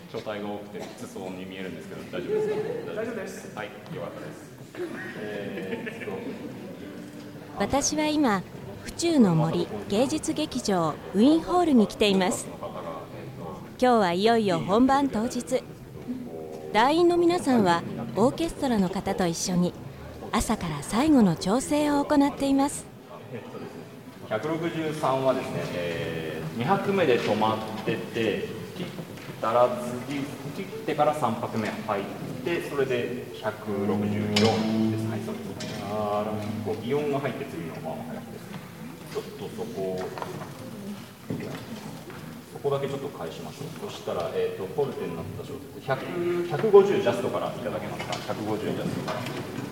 書体が多くてきつそうに見えるんですけど、大丈夫ですか？ 大丈夫です。 はい、よかったです。 私は今、府中の森芸術劇場ウィンホールに来ています。今日はいよいよ本番当日。団員の皆さんはオーケストラの方と一緒に朝から最後の調整を行っています。 163はですね、2拍目で止まってて、切ったら次切ってから3拍目入って、それで164です。はい、そうです。擬音が入って次のまま速くです。ちょっとそこだけちょっと返しましょう。そしたら、ポルテになった小節150ジャストからいただけますか。150ジャストから。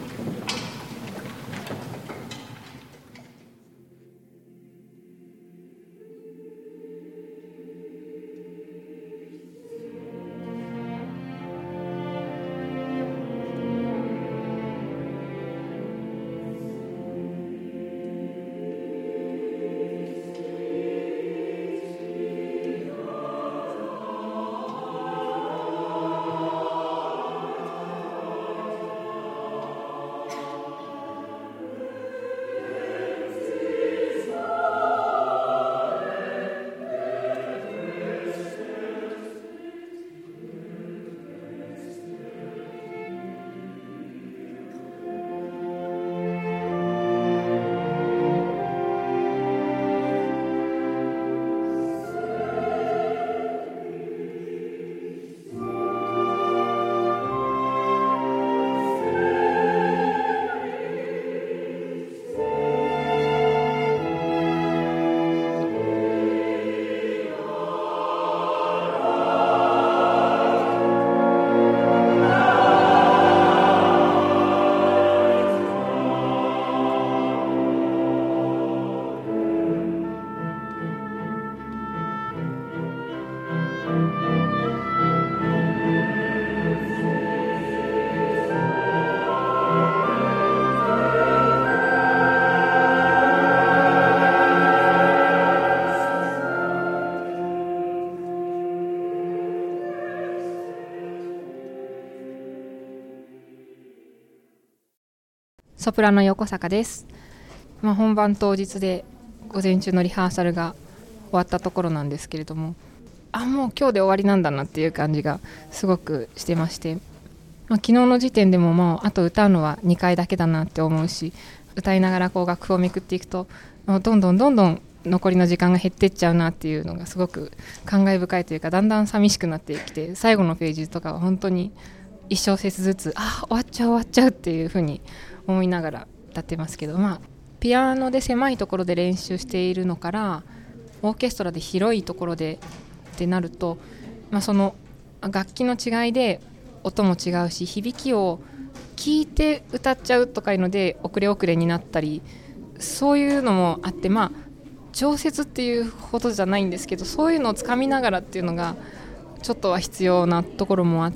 ソプラノ横坂です。本番当日で午前中のリハーサルが終わったところなんですけれども、もう今日で終わりなんだなっていう感じがすごくしてまして、昨日の時点でもあと歌うのは2回だけだなって思うし、歌いながらこう楽譜をめくっていくとどんどん残りの時間が減っていっちゃうなっていうのがすごく感慨深いというか、だんだん寂しくなってきて、最後のページとかは本当に1小節ずつ終わっちゃうっていう風に思いながら歌ってますけど、ピアノで狭いところで練習しているのからオーケストラで広いところでってなると、その楽器の違いで音も違うし、響きを聞いて歌っちゃうとかいうので遅れになったり、そういうのもあって、調節っていうほどじゃないんですけど、そういうのをつかみながらっていうのがちょっとは必要なところもあって、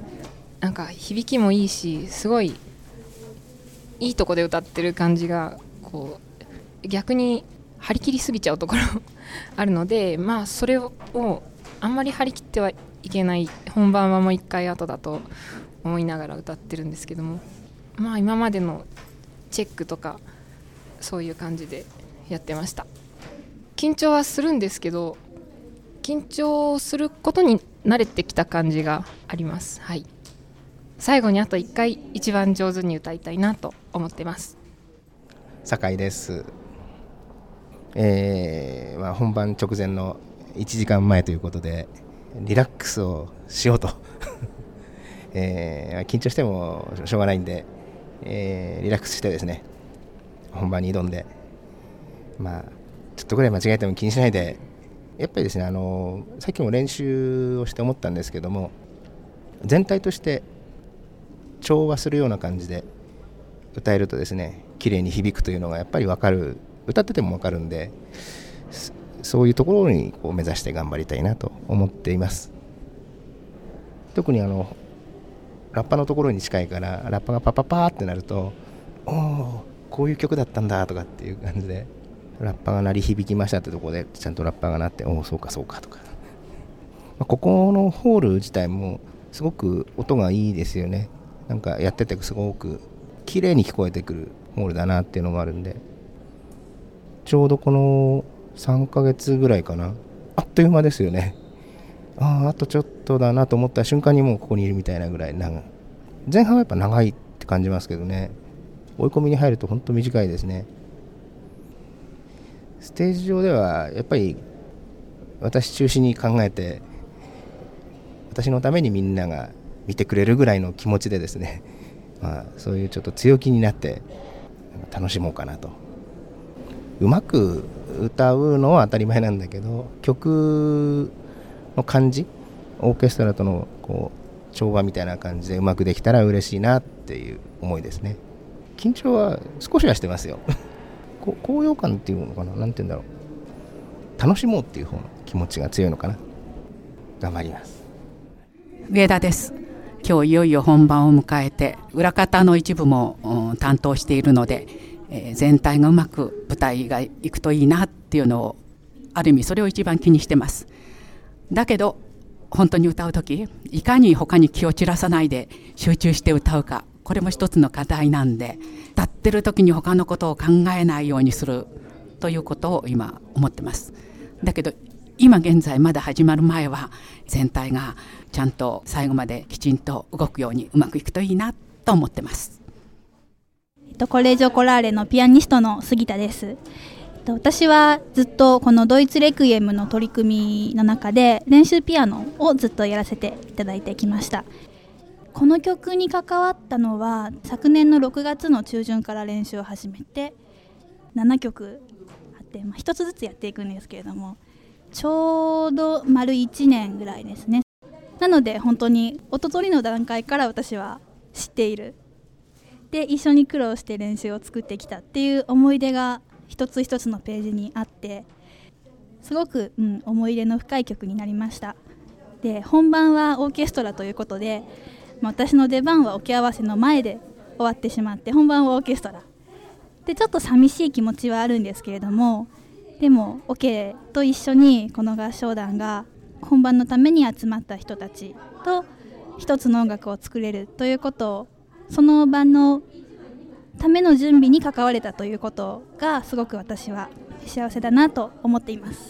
なんか響きもいいし、すごいいいとこで歌ってる感じがこう逆に張り切りすぎちゃうところあるので、それをあんまり張り切ってはいけない、本番はもう一回後だと思いながら歌ってるんですけども、今までのチェックとかそういう感じでやってました。緊張はするんですけど、緊張することに慣れてきた感じがあります。はい、最後にあと1回一番上手に歌いたいなと思ってます。 酒井です。本番直前の1時間前ということでリラックスをしようと緊張してもしょうがないんで、リラックスしてですね、本番に挑んで、ちょっとぐらい間違えても気にしないで、やっぱりですね、さっきも練習をして思ったんですけども、全体として調和するような感じで歌えるとですね、綺麗に響くというのがやっぱり分かる、歌ってても分かるんで、そういうところにこう目指して頑張りたいなと思っています。特にラッパのところに近いから、ラッパがパパパーってなると、こういう曲だったんだとかっていう感じで、ラッパが鳴り響きましたってところでちゃんとラッパが鳴って、そうかとかここのホール自体もすごく音がいいですよね。なんかやっててすごく綺麗に聞こえてくるホールだなっていうのもあるんで、ちょうどこの3ヶ月ぐらいかな、あっという間ですよね。あとちょっとだなと思った瞬間にもうここにいるみたいなぐらい長い。前半はやっぱ長いって感じますけどね、追い込みに入ると本当短いですね。ステージ上ではやっぱり私中心に考えて、私のためにみんなが見てくれるぐらいの気持ちでですね、そういうちょっと強気になって楽しもうかなと。うまく歌うのは当たり前なんだけど、曲の感じ、オーケストラとのこう調和みたいな感じでうまくできたら嬉しいなっていう思いですね。緊張は少しはしてますよ高揚感っていうのかな、なんて言うんだろう、楽しもうっていう方の気持ちが強いのかな。頑張ります。 上田です。今日いよいよ本番を迎えて、裏方の一部も担当しているので、全体がうまく舞台がいくといいなっていうのを、ある意味それを一番気にしてます。だけど本当に歌うとき、いかに他に気を散らさないで集中して歌うか、これも一つの課題なんで、歌ってるときに他のことを考えないようにするということを今思ってます。だけど今現在まだ始まる前は、全体がちゃんと最後まできちんと動くようにうまくいくといいなと思ってます。 コレージョコラーレのピアニストの杉田です。私はずっとこのドイツレクイエムの取り組みの中で練習ピアノをずっとやらせていただいてきました。この曲に関わったのは昨年の6月の中旬から練習を始めて、7曲あって、1つずつやっていくんですけれども、ちょうど丸1年ぐらいですね。なので本当に一昨日の段階から私は知っている。で、一緒に苦労して練習を作ってきたっていう思い出が一つ一つのページにあって、すごく、思い入れの深い曲になりました。で、本番はオーケストラということで、私の出番はオケ合わせの前で終わってしまって、本番はオーケストラでちょっと寂しい気持ちはあるんですけれども、でもオケと一緒にこの合唱団が本番のために集まった人たちと一つの音楽を作れるということを、その場のための準備に関われたということがすごく私は幸せだなと思っています。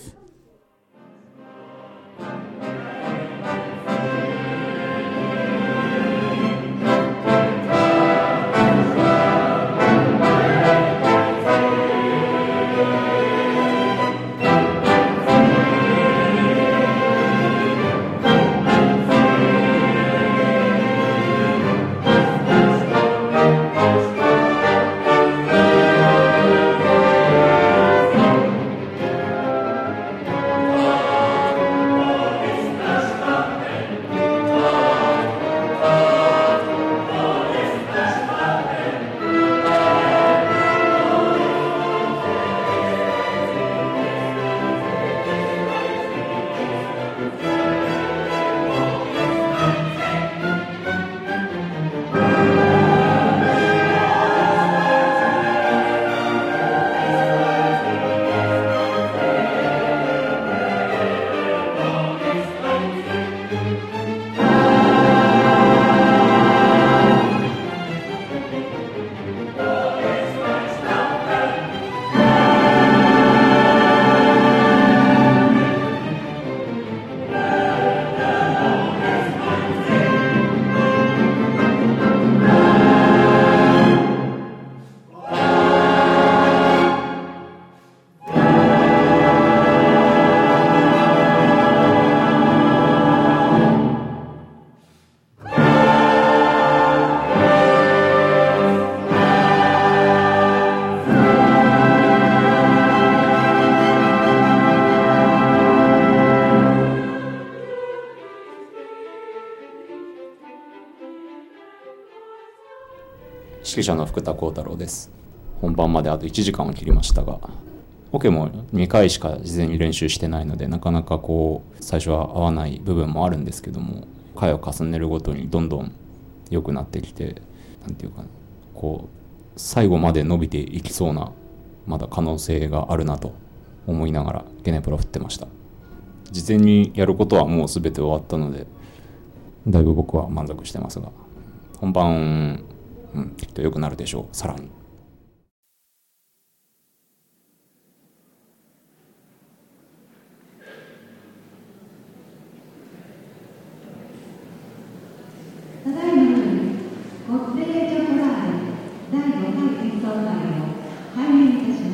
指揮者の福田幸太郎です。本番まであと1時間を切りましたが、オケも2回しか事前に練習してないので、なかなか最初は合わない部分もあるんですけども、回を重ねるごとにどんどん良くなってきて、なんていうかな、最後まで伸びていきそうなまだ可能性があるなと思いながらゲネプロ振ってました。 事前にやることはもう全て終わったので、だいぶ僕は満足してますが、本番、きっと良くなるでしょう、さらに。 ただいまよりコッテレージョコラーレ第5回演奏会を開演いたします。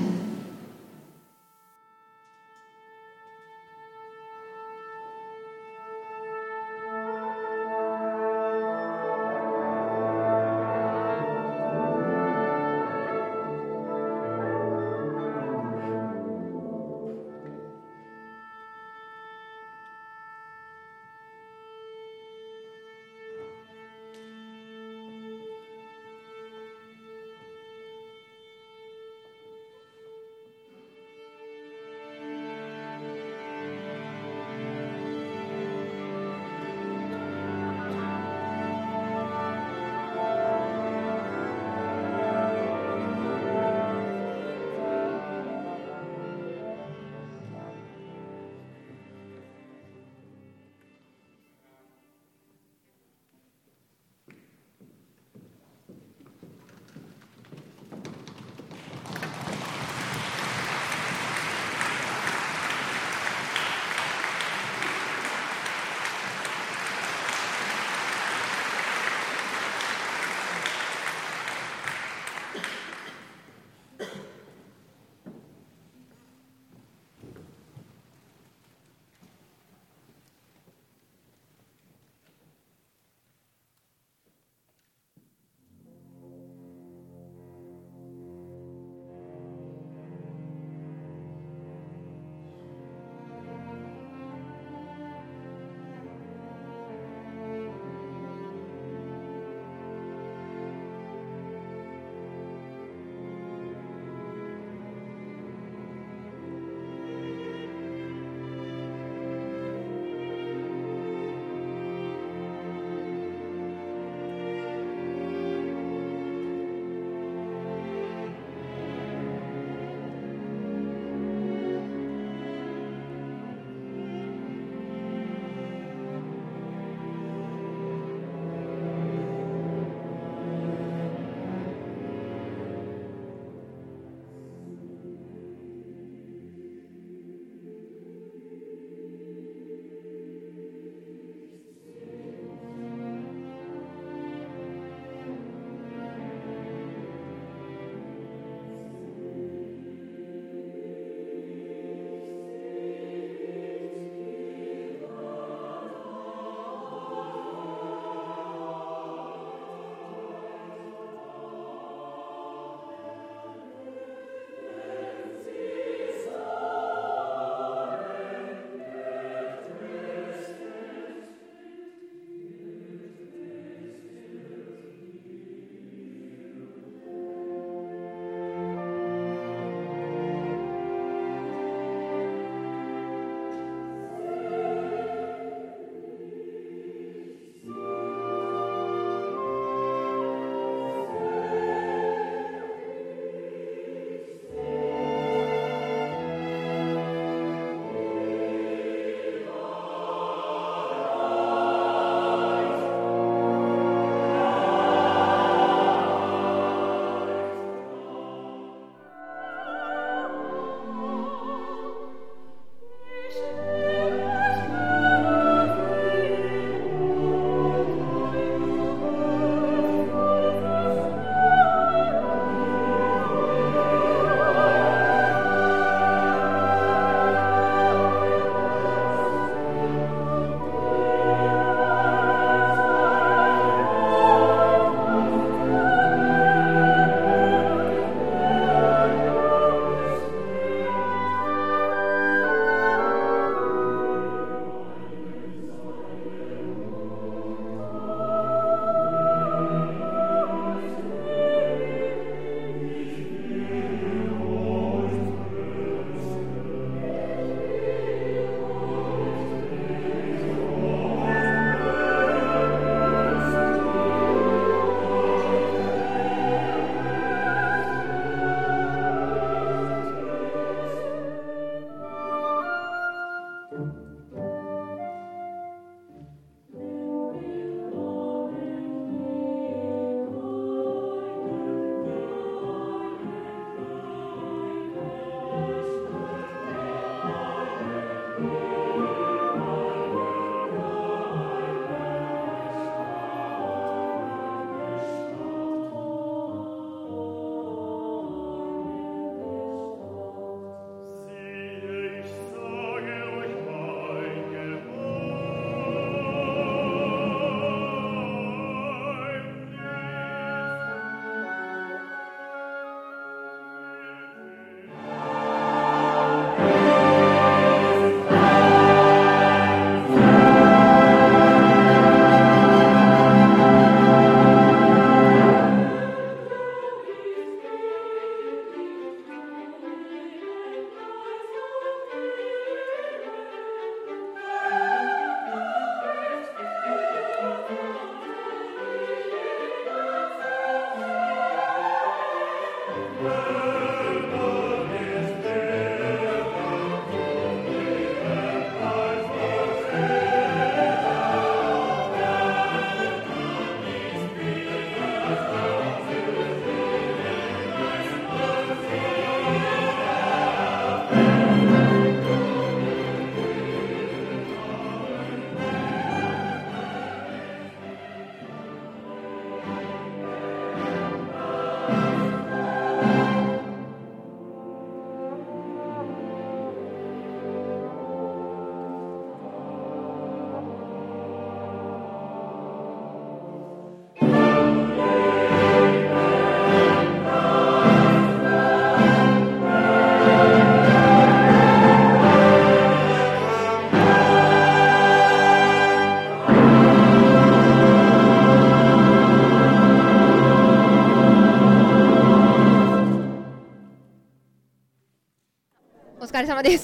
お疲れ様です。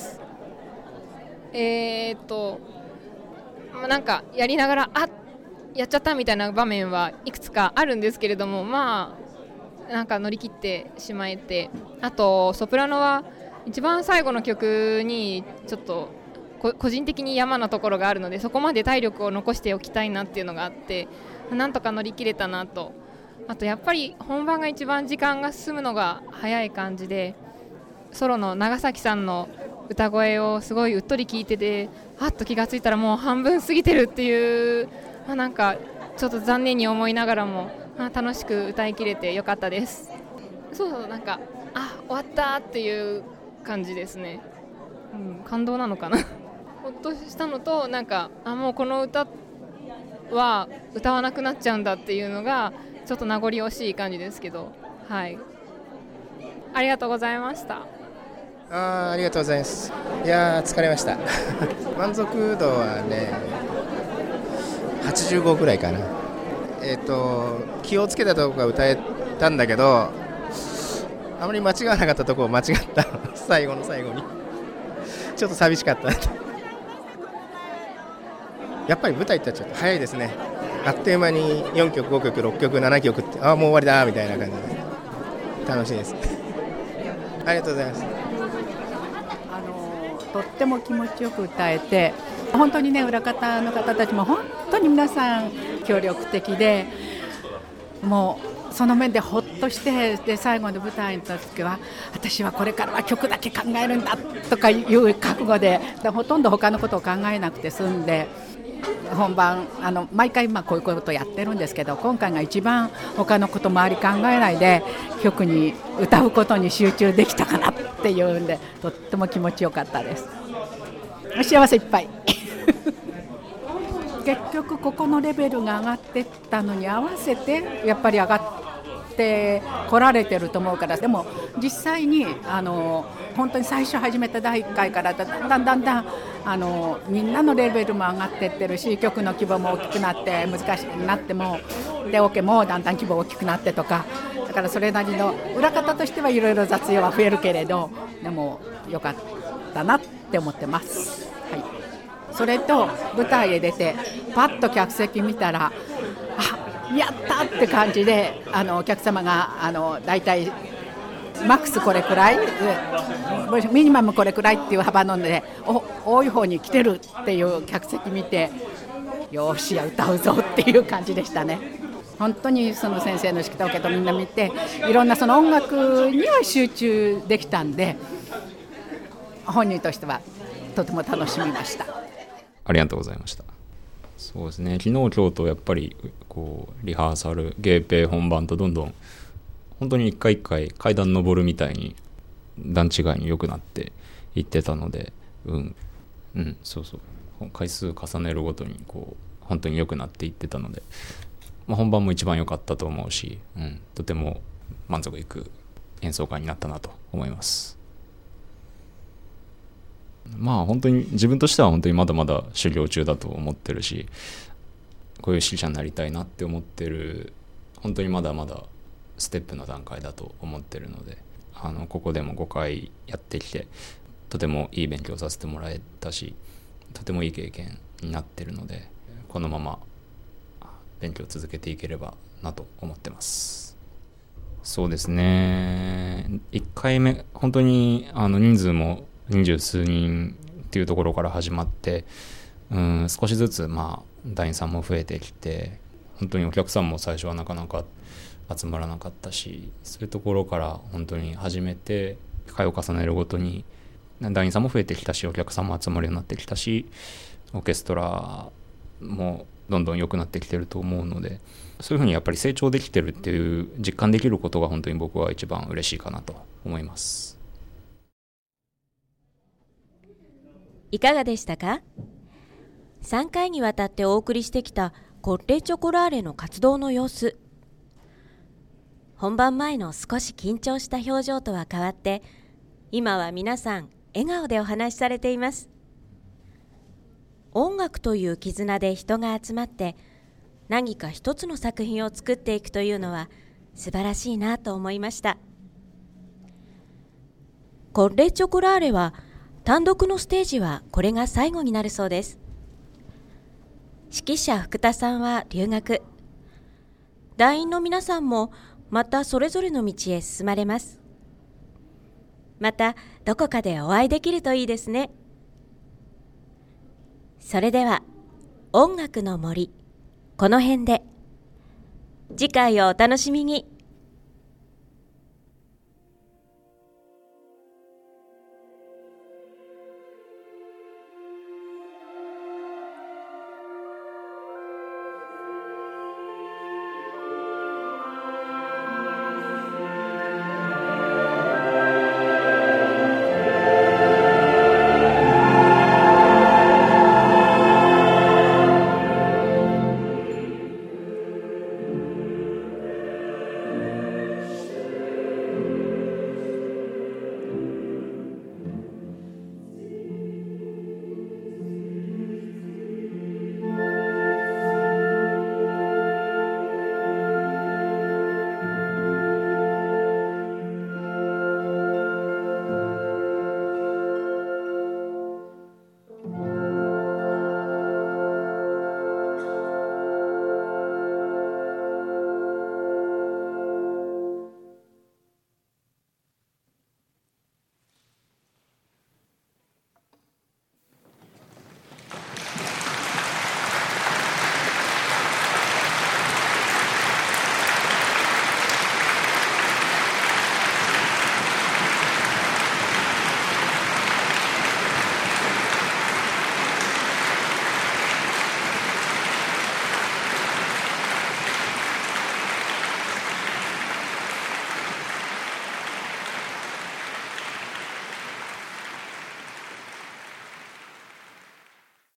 なんかやりながらやっちゃったみたいな場面はいくつかあるんですけれども、なんか乗り切ってしまえて、あとソプラノは一番最後の曲にちょっと個人的に山なところがあるので、そこまで体力を残しておきたいなっていうのがあって、なんとか乗り切れたなと。あとやっぱり本番が一番時間が進むのが早い感じで、ソロの長崎さんの歌声をすごいうっとり聞いてて、っと気がついたらもう半分過ぎてるっていう、なんかちょっと残念に思いながらも、楽しく歌い切れてよかったです。なんか終わったっていう感じですね。感動なのかなほっとしたのと、なんかもうこの歌は歌わなくなっちゃうんだっていうのがちょっと名残惜しい感じですけど、はい、ありがとうございました。 ありがとうございます。いや疲れました満足度はね85ぐらいかな。気をつけたとこが歌えたんだけど、あまり間違わなかったとこを間違った最後の最後にちょっと寂しかったやっぱり舞台ってちょっと早いですね。あっという間に4曲5曲6曲7曲ってもう終わりだみたいな感じで楽しいですありがとうございます。 とっても気持ちよく歌えて、本当にね、裏方の方たちも本当に皆さん協力的で、もうその面でほっとして、で最後の舞台の時は私はこれからは曲だけ考えるんだとかいう覚悟で、ほとんど他のことを考えなくて済んで、本番毎回こういうことをやってるんですけど、今回が一番他のこと周り考えないで曲に歌うことに集中できたかなっていうんで、とっても気持ちよかったです。幸せいっぱい結局ここのレベルが上がってったのに合わせてやっぱり上がって来られてると思うから、でも実際に本当に最初始めた第1回からだんだんみんなのレベルも上がってってるし、曲の規模も大きくなって難しくなってもでオケもだんだん規模大きくなってとか、だからそれなりの裏方としてはいろいろ雑用は増えるけれど、でも良かったなって思ってます、はい。それと舞台へ出てパッと客席見たらやったって感じで、お客様がだいたいマックスこれくらいミニマムこれくらいっていう幅なので、多い方に来てるっていう客席見て、よし歌うぞっていう感じでしたね。本当にその先生の指揮とオケとみんな見て、いろんなその音楽には集中できたんで、本人としてはとても楽しみました。 ありがとうございました。そうですね、昨日今日とやっぱりこうリハーサルゲーペ本番とどんどん本当に一回一回階段登るみたいに段違いに良くなっていってたので、回数重ねるごとにこう本当に良くなっていってたので、本番も一番良かったと思うし、とても満足いく演奏会になったなと思います。本当に自分としては本当にまだまだ修行中だと思ってるし、こういう指揮者になりたいなって思ってる、本当にまだまだステップの段階だと思ってるので、ここでも5回やってきてとてもいい勉強させてもらえたし、とてもいい経験になってるので、このまま勉強続けていければなと思ってます。そうですね、1回目本当に人数も20数人っていうところから始まって、少しずつ団員さんも増えてきて、本当にお客さんも最初はなかなか集まらなかったし、そういうところから本当に始めて回を重ねるごとに団員さんも増えてきたし、お客さんも集まるようになってきたし、オーケストラもどんどん良くなってきてると思うので、そういうふうにやっぱり成長できてるっていう実感できることが本当に僕は一番嬉しいかなと思います。 いかがでしたか？ 3 回にわたってお送りしてきたコッレチョコラーレの活動の様子。本番前の少し緊張した表情とは変わって、今は皆さん笑顔でお話しされています。音楽という絆で人が集まって何か一つの作品を作っていくというのは素晴らしいなと思いました。 コッレッジョコラーレは単独のステージはこれが最後になるそうです。指揮者福田さんは留学。団員の皆さんもまたそれぞれの道へ進まれます。またどこかでお会いできるといいですね。それでは音楽の森、この辺で。次回をお楽しみに。